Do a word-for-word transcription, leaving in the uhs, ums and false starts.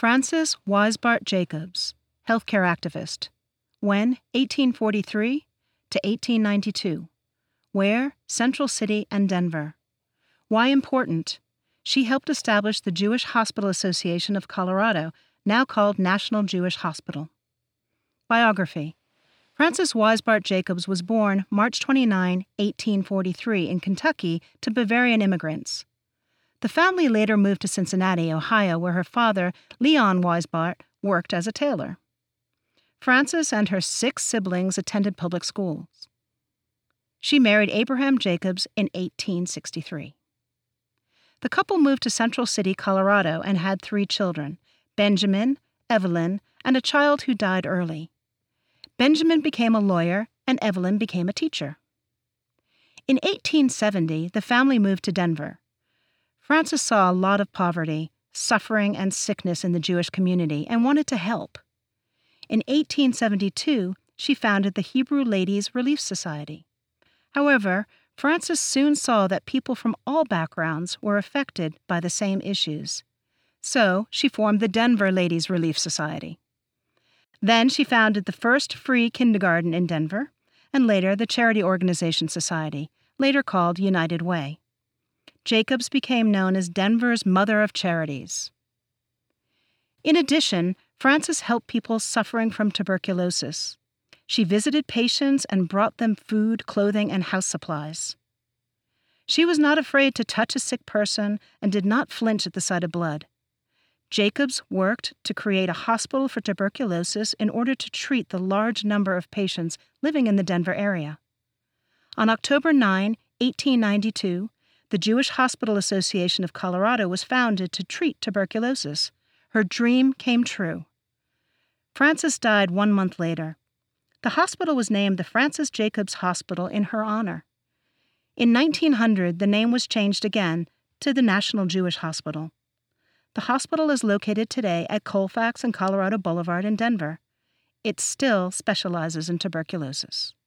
Frances Weisbart Jacobs, healthcare activist. When? eighteen forty-three to eighteen ninety-two. Where? Central City and Denver. Why important? She helped establish the Jewish Hospital Association of Colorado, now called National Jewish Hospital. Biography. Frances Weisbart Jacobs was born March twenty-ninth, eighteen forty-three in Kentucky to Bavarian immigrants. The family later moved to Cincinnati, Ohio, where her father, Leon Weisbart, worked as a tailor. Frances and her six siblings attended public schools. She married Abraham Jacobs in eighteen sixty-three. The couple moved to Central City, Colorado, and had three children, Benjamin, Evelyn, and a child who died early. Benjamin became a lawyer, and Evelyn became a teacher. In eighteen seventy, the family moved to Denver. Frances saw a lot of poverty, suffering, and sickness in the Jewish community and wanted to help. In eighteen seventy-two, she founded the Hebrew Ladies Relief Society. However, Frances soon saw that people from all backgrounds were affected by the same issues. So she formed the Denver Ladies Relief Society. Then she founded the first free kindergarten in Denver, and later the Charity Organization Society, later called United Way. Jacobs became known as Denver's Mother of Charities. In addition, Frances helped people suffering from tuberculosis. She visited patients and brought them food, clothing, and house supplies. She was not afraid to touch a sick person and did not flinch at the sight of blood. Jacobs worked to create a hospital for tuberculosis in order to treat the large number of patients living in the Denver area. On October ninth, eighteen ninety-two, the Jewish Hospital Association of Colorado was founded to treat tuberculosis. Her dream came true. Frances died one month later. The hospital was named the Frances Jacobs Hospital in her honor. In nineteen hundred, the name was changed again to the National Jewish Hospital. The hospital is located today at Colfax and Colorado Boulevard in Denver. It still specializes in tuberculosis.